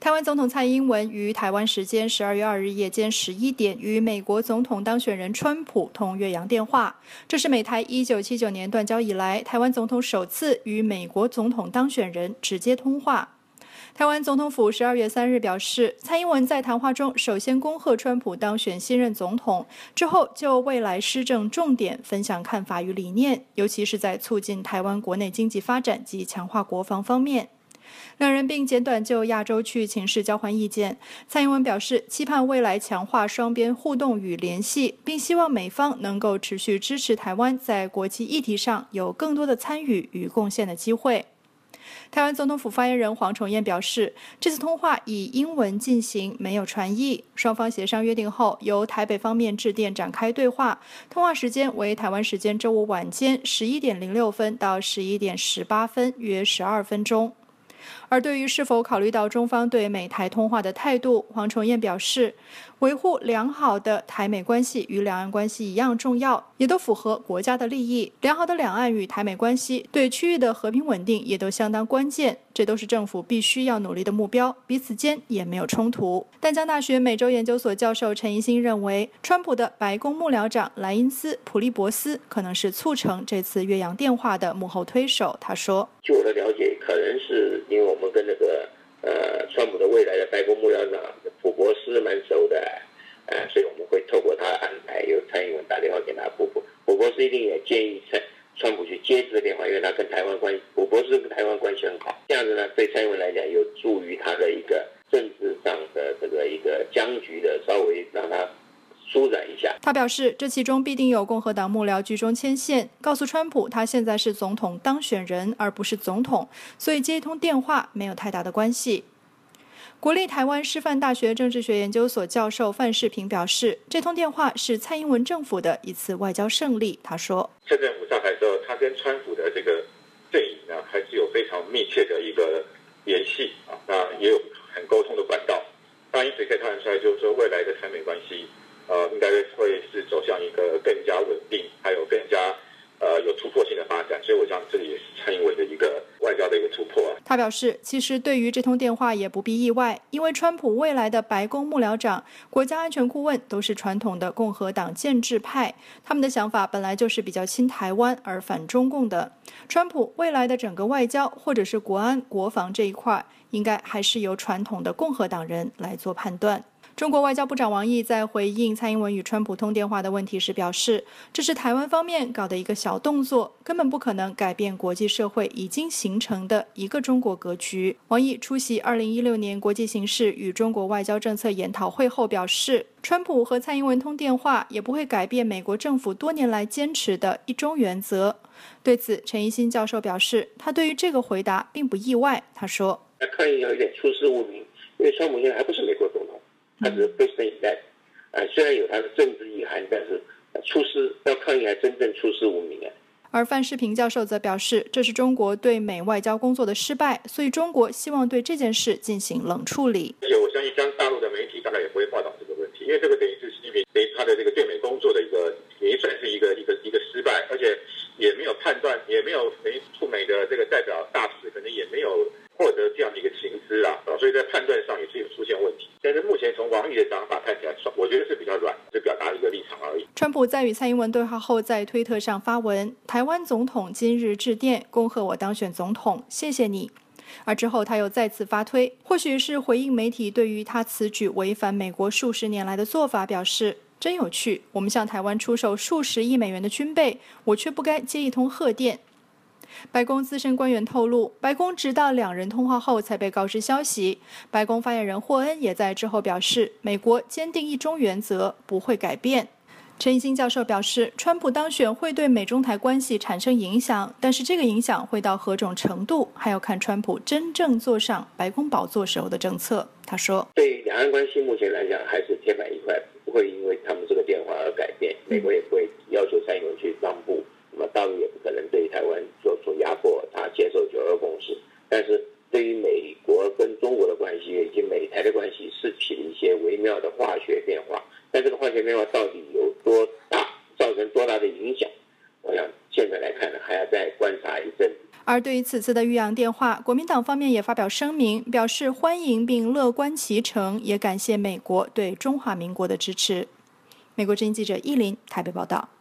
台湾总统蔡英文于台湾时间12月2日夜间11点与美国总统当选人川普通越洋电话，这是美台1979年断交以来，台湾总统首次与美国总统当选人直接通话。台湾总统府12月3日表示，蔡英文在谈话中首先恭贺川普当选新任总统，之后就未来施政重点分享看法与理念，尤其是在促进台湾国内经济发展及强化国防方面。两人并简短就亚洲区域情势交换意见。蔡英文表示，期盼未来强化双边互动与联系，并希望美方能够持续支持台湾在国际议题上有更多的参与与贡献的机会。台湾总统府发言人黄崇彦表示，这次通话以英文进行，没有传译。双方协商约定后，由台北方面致电展开对话。通话时间为台湾时间周五晚间11点06分到11点18分，约12分钟。而对于是否考虑到中方对美台通话的态度，黄崇彦表示，维护良好的台美关系与两岸关系一样重要，也都符合国家的利益。良好的两岸与台美关系对区域的和平稳定也都相当关键，这都是政府必须要努力的目标，彼此间也没有冲突。淡江大学美洲研究所教授陈怡兴认为，川普的白宫幕僚长莱因斯·普利伯斯可能是促成这次越洋电话的幕后推手。他说， 据我的了解，可能是因为我们跟川普的未来的白宫幕僚长普伯斯蛮熟的，所以我们会透过他安排，由蔡英文打电话给他。普伯斯一定也建议川普去接这个电话，因为他跟台湾关系，普伯斯跟台湾关系很好。这样子呢，对蔡英文来讲，有助于他的一个政治上的这个一个僵局的稍微让他舒展一下。 他表示，这其中必定有共和党幕僚居中牵线，告诉川普他现在是总统当选人，而不是总统，所以接一通电话没有太大的关系。国立台湾师范大学政治学研究所教授范世平表示，这通电话是蔡英文政府的一次外交胜利。他说， 蔡政府上台之后，他跟川普的这个阵营呢，还是有非常密切的一个联系啊，那也有很沟通的管道。那因此可以看得出来，就是说未来的台美关系，应该会是走向一个更加稳定，还有更加有突破性的发展。所以我想这里也是蔡英文的一个外交的一个突破。 他表示，其实对于这通电话也不必意外，因为川普未来的白宫幕僚长、国家安全顾问都是传统的共和党建制派，他们的想法本来就是比较亲台湾而反中共的。川普未来的整个外交或者是国安国防这一块，应该还是由传统的共和党人来做判断。中国外交部长王毅在回应蔡英文与川普通电话的问题时表示，这是台湾方面搞的一个小动作，根本不可能改变国际社会已经形成的一个中国格局。王毅出席2016年国际形势与中国外交政策研讨会后表示，川普和蔡英文通电话也不会改变美国政府多年来坚持的一中原则。对此，陈怡兴教授表示，他对于这个回答并不意外。他说， 抗议有一点出师无名，因为川普现在还不是美国总统，他只是 president，虽然有他的政治意涵，但是要抗议还真正出师无名。 而范世平教授则表示，这是中国对美外交工作的失败，所以中国希望对这件事进行冷处理。 而且我相信，像大陆的媒体大概也不会报道这个问题，因为这个等于是习近平对他的这个对美工作的一个，也算是一个失败，而且也没有判断，也没有驻美的这个代表大使，可能也没有获得这样的一个薪资啊，所以在判断上也是有出现问题。但是目前从王毅的讲法看起来，我觉得是比较软，就表达一个立场而已。 川普在与蔡英文对话后，在推特上发文，台湾总统今日致电恭贺我当选总统，谢谢你。而之后他又再次发推，或许是回应媒体对于他此举违反美国数十年来的做法表示，真有趣，我们向台湾出售数十亿美元的军备，我却不该接一通贺电。白宫资深官员透露，白宫直到两人通话后才被告知消息。白宫发言人霍恩也在之后表示，美国坚定一中原则，不会改变。陈怡兴教授表示，川普当选会对美中台关系产生影响，但是这个影响会到何种程度，还要看川普真正坐上白宫宝座时候的政策。他说， 对于两岸关系目前来讲还是铁板一块，不会因为他们这个电话而改变，美国也不会要求蔡英文去让步，那么大陆也不可能对台湾做压迫，他接受9·2共识。但是对于美国跟中国的关系以及美台的关系是起了一些微妙的化学变化，但这个化学变化到底有多大，造成多大的影响，我想现在来看呢，还要再观察一阵。 而对于此次的越洋电话，国民党方面也发表声明，表示欢迎并乐观其成，也感谢美国对中华民国的支持。美国之音记者依林台北报道。